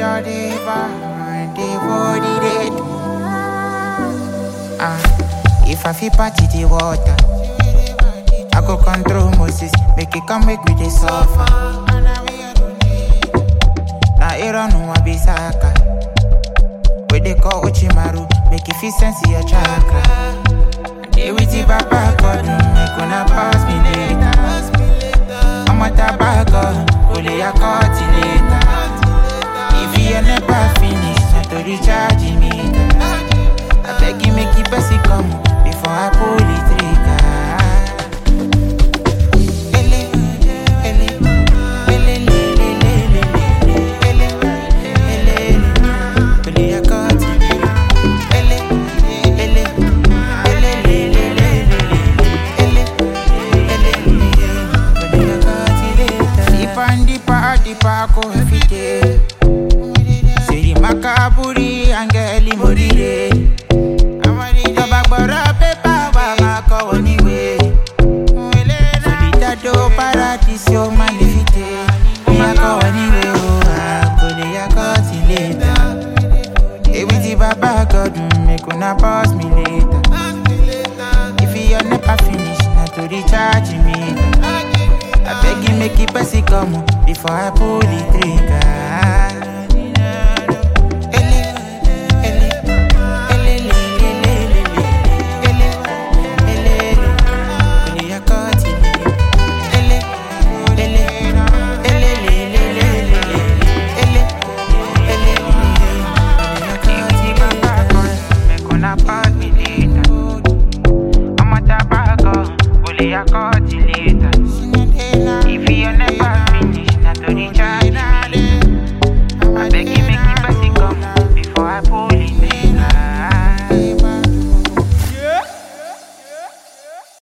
your diva, the body dead. If I feel party the water, I go control Moses, make it come make with the suffer. Na era no abisaka, where they call Uchimaru, make it feel sense your chakra. They with the papa God, make una pass me later. I'm a tobacco, only a cut later. If you never finish, not to recharge me. I beg you make it best come before I pull the trigger. Makaburi angeli morire Tabagbara pepa wa mako oniwe Solidado paradisio malifite Mako oniwe Kode ya koti later Ewiti baba God make una pass me later If you never finish not to recharge me I beg you make it best come before I pull the trigger. I'm a tobacco, only a cut